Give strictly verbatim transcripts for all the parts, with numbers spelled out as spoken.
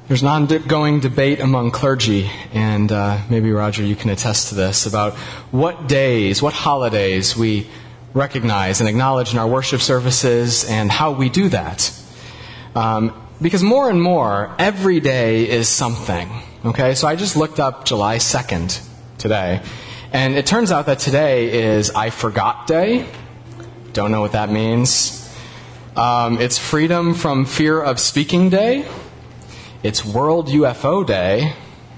There's an ongoing debate among clergy, and uh, maybe, Roger, you can attest to this, about what days, what holidays we recognize and acknowledge in our worship services and how we do that. Um, because more and more, every day is something. Okay, so I just looked up July second today, and it turns out that today is I Forgot Day. Don't know what that means. Um, it's Freedom from Fear of Speaking Day. It's World U F O Day.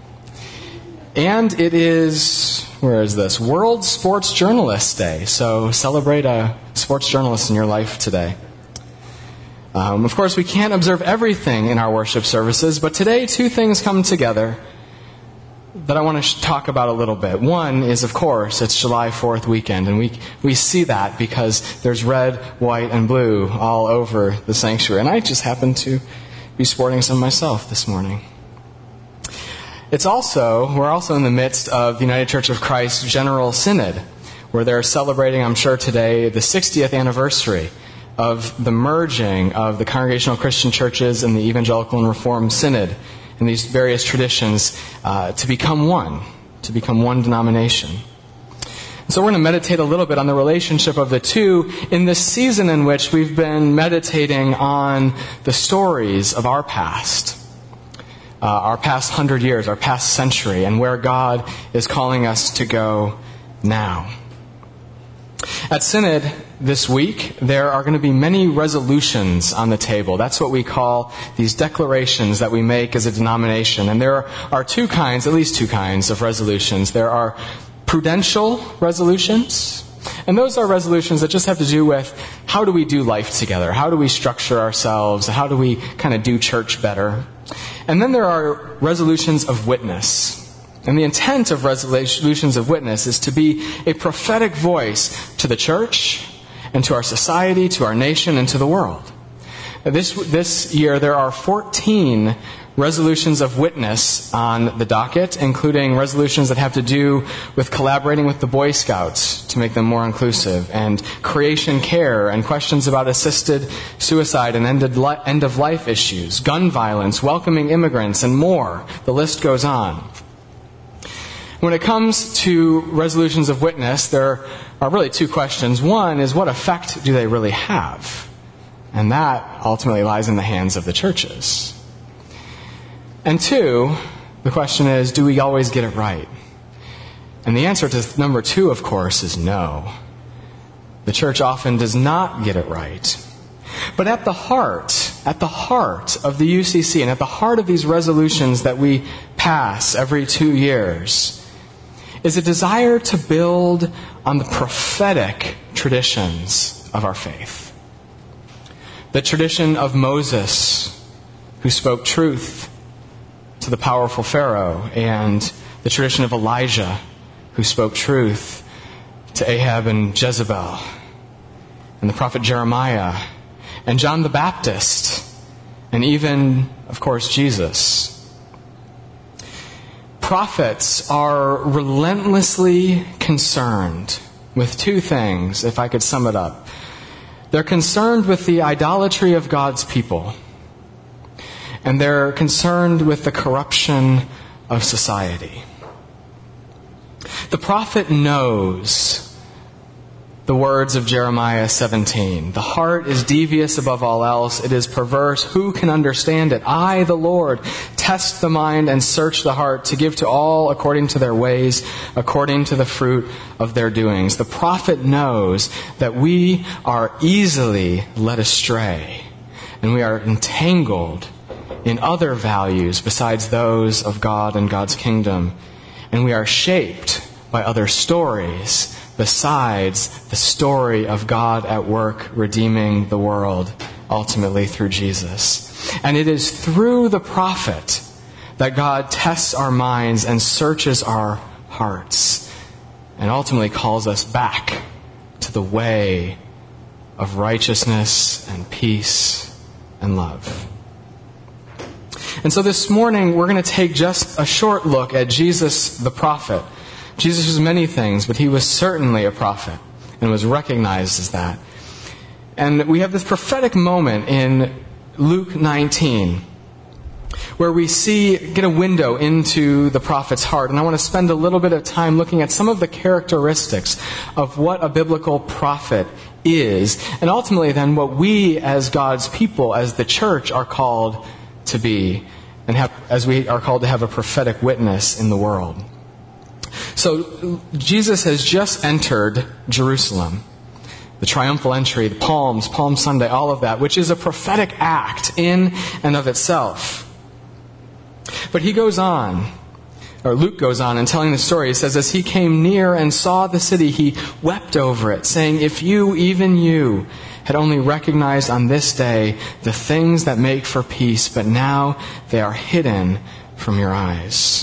And it is, where is this? World Sports Journalist Day. So celebrate a sports journalist in your life today. Um, of course, we can't observe everything in our worship services, but today two things come together that I want to sh- talk about a little bit. One is, of course, it's July fourth weekend, and we we see that because there's red, white, and blue all over the sanctuary. And I just happen to be sporting some myself this morning. It's also, we're also in the midst of the United Church of Christ General Synod, where they're celebrating, I'm sure today, the sixtieth anniversary of the merging of the Congregational Christian Churches and the Evangelical and Reformed Synod and these various traditions uh, to become one, to become one denomination. So we're going to meditate a little bit on the relationship of the two in this season in which we've been meditating on the stories of our past, uh, our past hundred years, our past century, and where God is calling us to go now. At Synod this week, there are going to be many resolutions on the table. That's what we call these declarations that we make as a denomination. And there are two kinds, at least two kinds of resolutions. There are prudential resolutions, and those are resolutions that just have to do with how do we do life together, how do we structure ourselves, how do we kind of do church better. And then there are resolutions of witness. And the intent of resolutions of witness is to be a prophetic voice to the church and to our society, to our nation, and to the world. This, this year there are fourteen resolutions of witness on the docket, including resolutions that have to do with collaborating with the Boy Scouts to make them more inclusive, and creation care, and questions about assisted suicide and end-of-life issues, gun violence, welcoming immigrants, and more. The list goes on. When it comes to resolutions of witness, there are really two questions. One is, what effect do they really have? And that ultimately lies in the hands of the churches. And two, the question is, do we always get it right? And the answer to number two, of course, is no. The church often does not get it right. But at the heart, at the heart of the U C C and at the heart of these resolutions that we pass every two years is a desire to build on the prophetic traditions of our faith. The tradition of Moses, who spoke truth to the powerful Pharaoh, and the tradition of Elijah, who spoke truth to Ahab and Jezebel, and the prophet Jeremiah, and John the Baptist, and even, of course, Jesus. Prophets are relentlessly concerned with two things, if I could sum it up. They're concerned with the idolatry of God's people, and they're concerned with the corruption of society. The prophet knows the words of Jeremiah seventeen. The heart is devious above all else. It is perverse. Who can understand it? I, the Lord, test the mind and search the heart to give to all according to their ways, according to the fruit of their doings. The prophet knows that we are easily led astray, and we are entangled in other values besides those of God and God's kingdom. And we are shaped by other stories besides the story of God at work redeeming the world, ultimately through Jesus. And it is through the prophet that God tests our minds and searches our hearts and ultimately calls us back to the way of righteousness and peace and love. And so this morning, we're going to take just a short look at Jesus the prophet. Jesus was many things, but he was certainly a prophet and was recognized as that. And we have this prophetic moment in Luke nineteen where we see, get a window into the prophet's heart. And I want to spend a little bit of time looking at some of the characteristics of what a biblical prophet is, and ultimately then what we as God's people, as the church, are called to be, and have, as we are called to have a prophetic witness in the world. So Jesus has just entered Jerusalem. The triumphal entry, the Palms, Palm Sunday, all of that, which is a prophetic act in and of itself. But he goes on, or Luke goes on in telling the story. He says, as he came near and saw the city, he wept over it, saying, if you, even you, had only recognized on this day the things that make for peace, but now they are hidden from your eyes.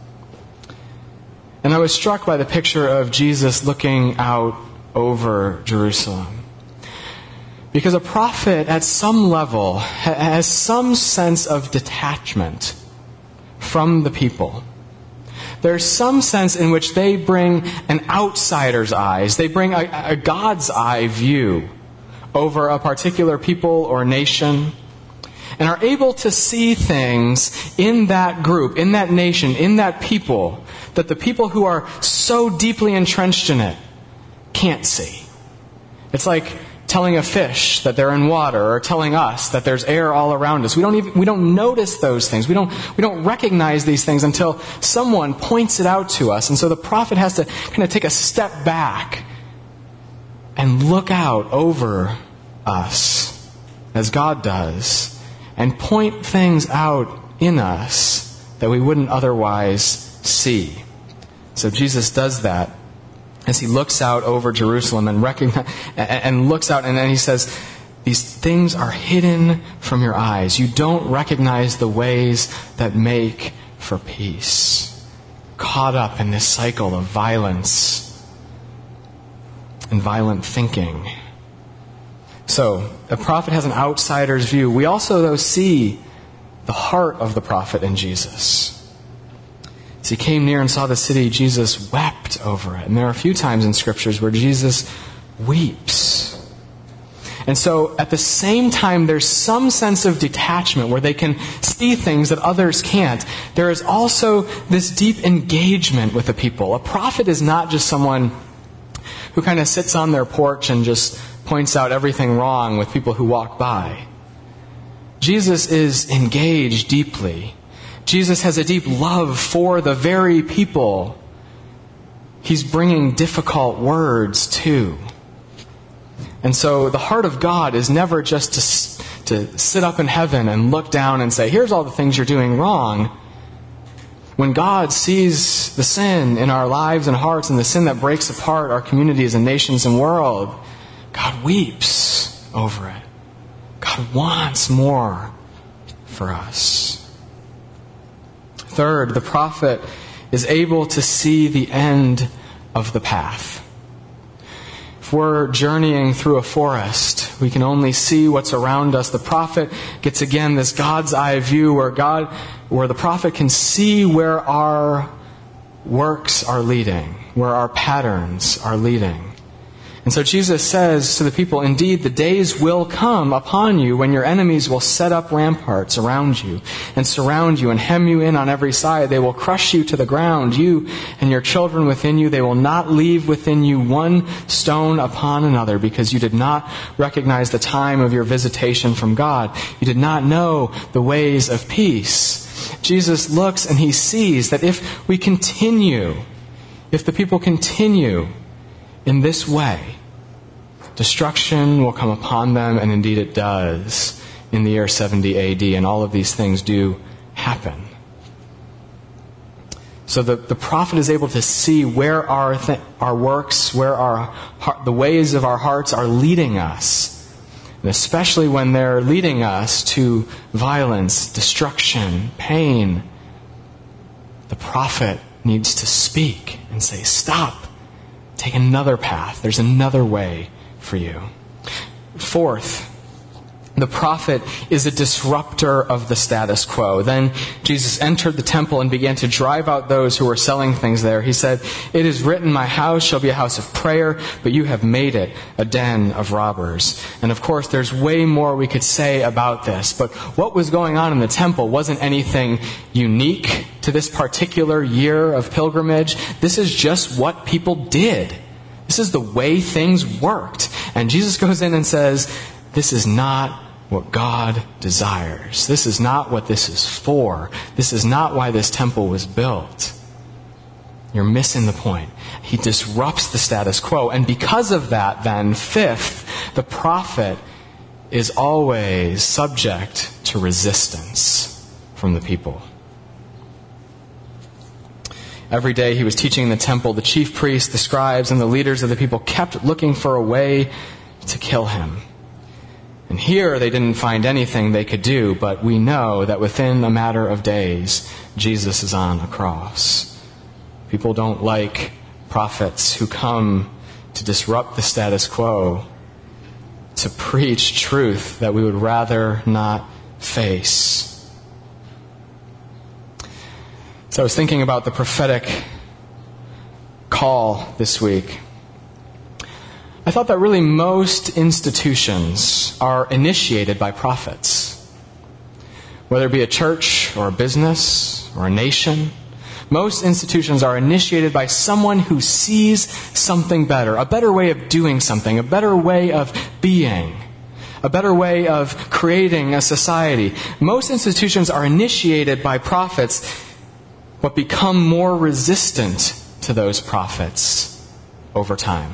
And I was struck by the picture of Jesus looking out over Jerusalem. Because a prophet, at some level, has some sense of detachment from the people. There's some sense in which they bring an outsider's eyes. They bring a, a God's eye view over a particular people or nation, and are able to see things in that group, in that nation, in that people, that the people who are so deeply entrenched in it can't see. It's like telling a fish that they're in water, or telling us that there's air all around us. We don't even we don't notice those things. We don't we don't recognize these things until someone points it out to us. And so the prophet has to kind of take a step back and look out over us, as God does, and point things out in us that we wouldn't otherwise see. So Jesus does that as he looks out over Jerusalem and recognize, and looks out, and then he says, these things are hidden from your eyes. You don't recognize the ways that make for peace. Caught up in this cycle of violence and violent thinking. So, the prophet has an outsider's view. We also, though, see the heart of the prophet in Jesus. As he came near and saw the city, Jesus wept over it. And there are a few times in Scriptures where Jesus weeps. And so, at the same time, there's some sense of detachment where they can see things that others can't. There is also this deep engagement with the people. A prophet is not just someone who kind of sits on their porch and just points out everything wrong with people who walk by. Jesus is engaged deeply. Jesus has a deep love for the very people he's bringing difficult words to. And so the heart of God is never just to, to sit up in heaven and look down and say, here's all the things you're doing wrong. When God sees the sin in our lives and hearts and the sin that breaks apart our communities and nations and world, God weeps over it. God wants more for us. Third, the prophet is able to see the end of the path. If we're journeying through a forest, we can only see what's around us. The prophet gets again this God's eye view where God, where the prophet can see where our works are leading, where our patterns are leading. And so Jesus says to the people, indeed, the days will come upon you when your enemies will set up ramparts around you and surround you and hem you in on every side. They will crush you to the ground, you and your children within you. They will not leave within you one stone upon another, because you did not recognize the time of your visitation from God. You did not know the ways of peace. Jesus looks and he sees that if we continue, if the people continue in this way, destruction will come upon them, and indeed it does in the year seventy A D, and all of these things do happen. So the, the prophet is able to see where our th- our works, where our the ways of our hearts are leading us, and especially when they're leading us to violence, destruction, pain. The prophet needs to speak and say, stop. Take another path. There's another way for you. Fourth, The prophet is a disruptor of the status quo. Then Jesus entered the temple and began to drive out those who were selling things there. He said, "It is written, my house shall be a house of prayer, but you have made it a den of robbers." And of course, there's way more we could say about this. But what was going on in the temple wasn't anything unique to this particular year of pilgrimage. This is just what people did. This is the way things worked. And Jesus goes in and says, this is not what God desires. This is not what this is for. This is not why this temple was built. You're missing the point. He disrupts the status quo. And because of that, then, fifth, the prophet is always subject to resistance from the people. Every day he was teaching in the temple, the chief priests, the scribes, and the leaders of the people kept looking for a way to kill him. And here they didn't find anything they could do, but we know that within a matter of days, Jesus is on a cross. People don't like prophets who come to disrupt the status quo, to preach truth that we would rather not face. So I was thinking about the prophetic call this week. I thought that really most institutions are initiated by prophets. Whether it be a church or a business or a nation, most institutions are initiated by someone who sees something better, a better way of doing something, a better way of being, a better way of creating a society. Most institutions are initiated by prophets, but become more resistant to those prophets over time.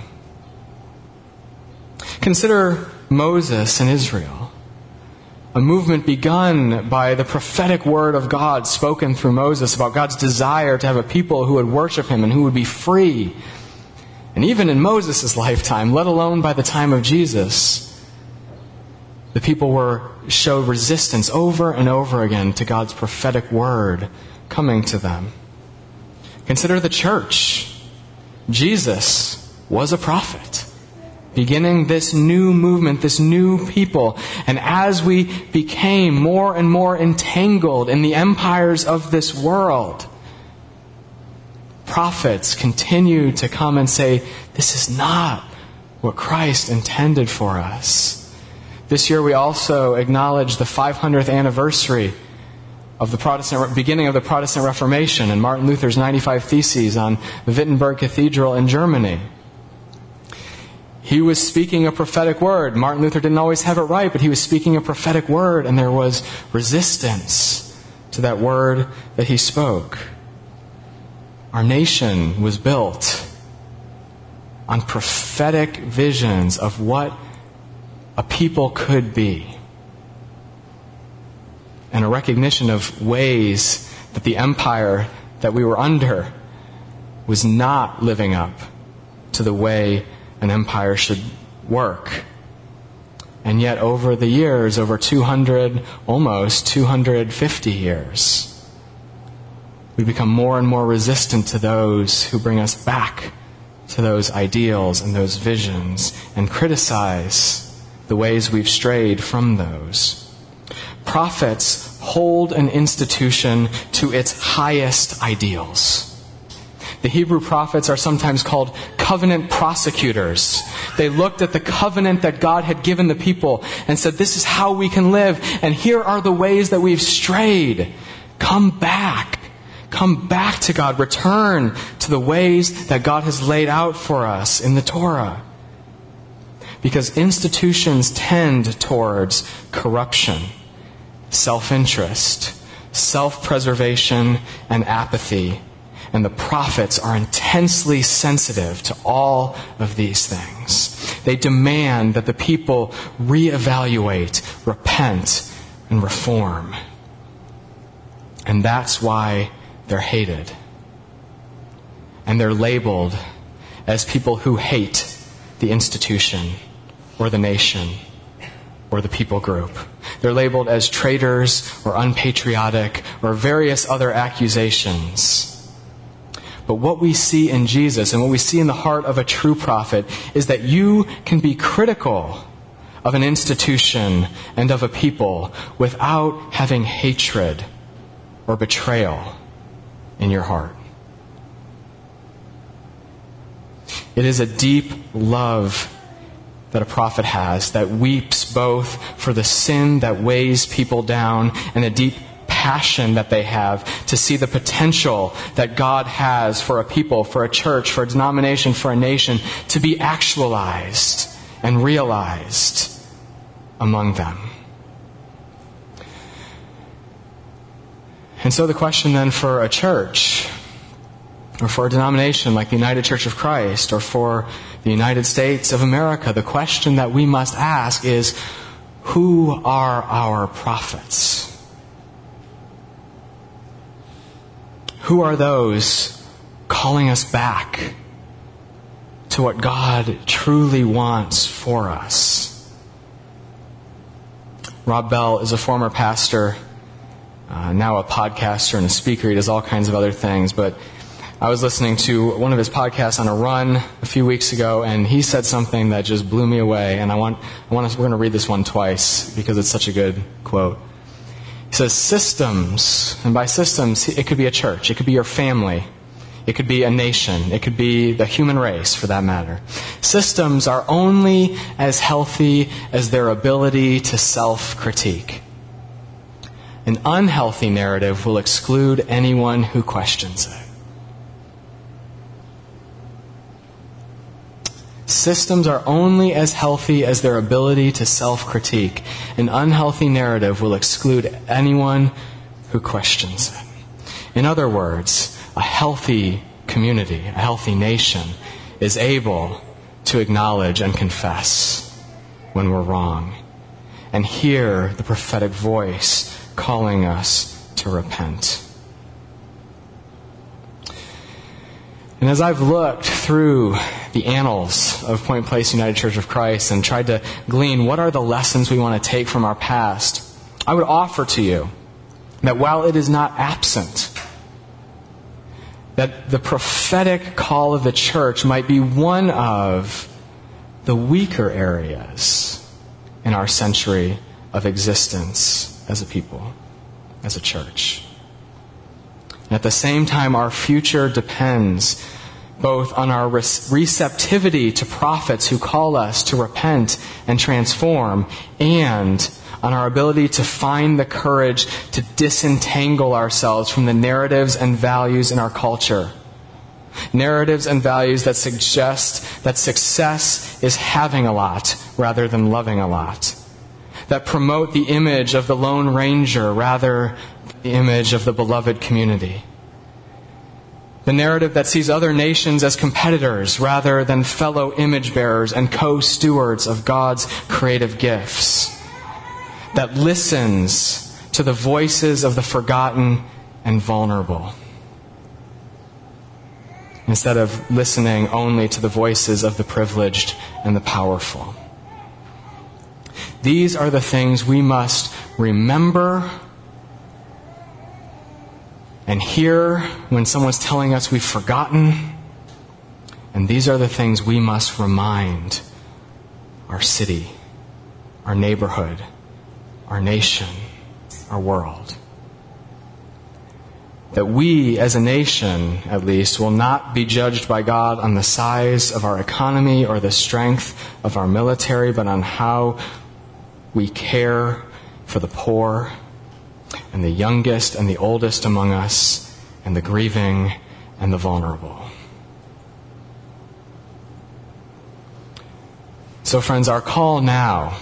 Consider Moses and Israel, a movement begun by the prophetic word of God spoken through Moses about God's desire to have a people who would worship him and who would be free. And even in Moses' lifetime, let alone by the time of Jesus, the people were showed resistance over and over again to God's prophetic word coming to them. Consider the church. Jesus was a prophet, beginning this new movement, this new people. And as we became more and more entangled in the empires of this world, prophets continue to come and say, this is not what Christ intended for us. This year we also acknowledge the five hundredth anniversary of the Protestant beginning of the Protestant Reformation and Martin Luther's ninety-five Theses on the Wittenberg Cathedral in Germany. He was speaking a prophetic word. Martin Luther didn't always have it right, but he was speaking a prophetic word, and there was resistance to that word that he spoke. Our nation was built on prophetic visions of what a people could be, and a recognition of ways that the empire that we were under was not living up to the way an empire should work. And yet over the years, over two hundred, almost two hundred fifty years, we become more and more resistant to those who bring us back to those ideals and those visions and criticize the ways we've strayed from those. Prophets hold an institution to its highest ideals. The Hebrew prophets are sometimes called covenant prosecutors. They looked at the covenant that God had given the people and said, this is how we can live, and here are the ways that we've strayed. Come back. Come back to God. Return to the ways that God has laid out for us in the Torah. Because institutions tend towards corruption, self-interest, self-preservation, and apathy. And the prophets are intensely sensitive to all of these things. They demand that the people reevaluate, repent, and reform. And that's why they're hated. And they're labeled as people who hate the institution or the nation or the people group. They're labeled as traitors or unpatriotic or various other accusations. But what we see in Jesus and what we see in the heart of a true prophet is that you can be critical of an institution and of a people without having hatred or betrayal in your heart. It is a deep love that a prophet has that weeps both for the sin that weighs people down and a deep passion that they have to see the potential that God has for a people, for a church, for a denomination, for a nation to be actualized and realized among them. And so the question then for a church, or for a denomination like the United Church of Christ, or for the United States of America, the question that we must ask is, who are our prophets? Who are those calling us back to what God truly wants for us? Rob Bell is a former pastor, uh, now a podcaster and a speaker. He does all kinds of other things, but I was listening to one of his podcasts on a run a few weeks ago, and he said something that just blew me away. And I want, I want us, we're going to read this one twice because it's such a good quote. He says, systems, and by systems, it could be a church, it could be your family, it could be a nation, it could be the human race for that matter. Systems are only as healthy as their ability to self-critique. An unhealthy narrative will exclude anyone who questions it. Systems are only as healthy as their ability to self-critique. An unhealthy narrative will exclude anyone who questions it. In other words, a healthy community, a healthy nation, is able to acknowledge and confess when we're wrong and hear the prophetic voice calling us to repent. And as I've looked through the annals of Point Place United Church of Christ and tried to glean what are the lessons we want to take from our past, I would offer to you that while it is not absent, that the prophetic call of the church might be one of the weaker areas in our century of existence as a people, as a church. And at the same time, our future depends both on our receptivity to prophets who call us to repent and transform, and on our ability to find the courage to disentangle ourselves from the narratives and values in our culture. Narratives and values that suggest that success is having a lot rather than loving a lot. That promote the image of the Lone Ranger rather than the image of the beloved community. The narrative that sees other nations as competitors rather than fellow image bearers and co-stewards of God's creative gifts. That listens to the voices of the forgotten and vulnerable, instead of listening only to the voices of the privileged and the powerful. These are the things we must remember and hear when someone's telling us we've forgotten. And these are the things we must remind our city, our neighborhood, our nation, our world. That we, as a nation, at least, will not be judged by God on the size of our economy or the strength of our military, but on how we care for the poor and the youngest and the oldest among us, and the grieving and the vulnerable. So friends, our call now,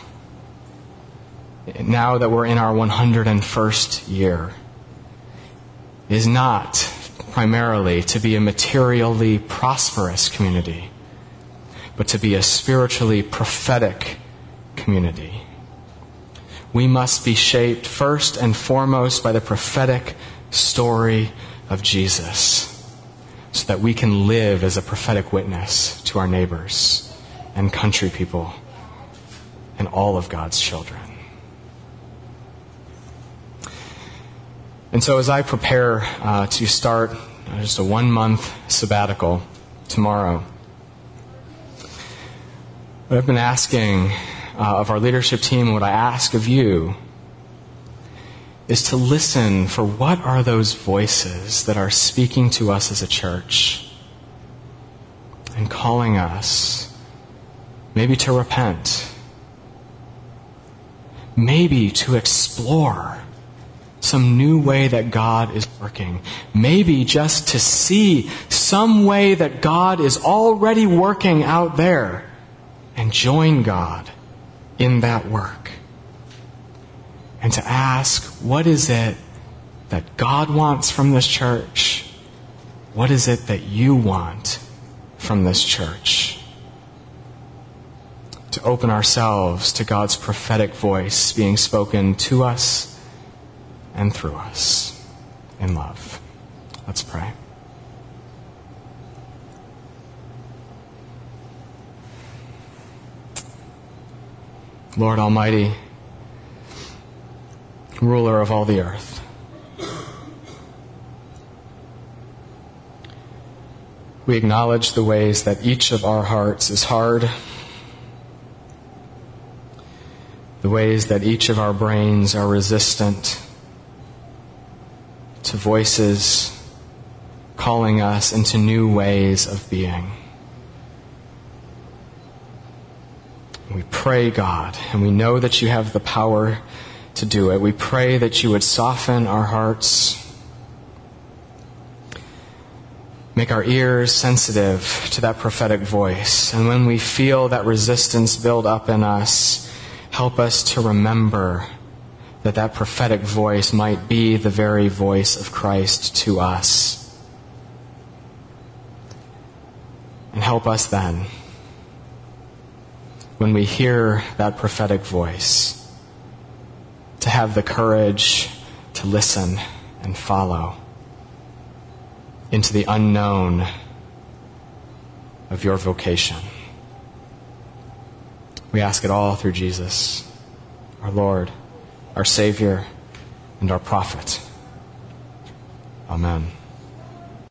now that we're in our one hundred first year, is not primarily to be a materially prosperous community, but to be a spiritually prophetic community. We must be shaped first and foremost by the prophetic story of Jesus, so that we can live as a prophetic witness to our neighbors and country people and all of God's children. And so as I prepare uh, to start uh, just a one-month sabbatical tomorrow, what I've been asking uh, of our leadership team and what I ask of you is to listen for what are those voices that are speaking to us as a church and calling us maybe to repent, maybe to explore some new way that God is working, maybe just to see some way that God is already working out there and join God in that work. And to ask, what is it that God wants from this church? What is it that you want from this church? To open ourselves to God's prophetic voice being spoken to us and through us in love. Let's pray. Lord Almighty, ruler of all the earth, we acknowledge the ways that each of our hearts is hard, the ways that each of our brains are resistant to voices calling us into new ways of being. We pray, God, and we know that you have the power to do it. We pray that you would soften our hearts, make our ears sensitive to that prophetic voice. And when we feel that resistance build up in us, help us to remember that that prophetic voice might be the very voice of Christ to us. And help us then, when we hear that prophetic voice, to have the courage to listen and follow into the unknown of your vocation. We ask it all through Jesus, our Lord, our Savior, and our prophet. Amen.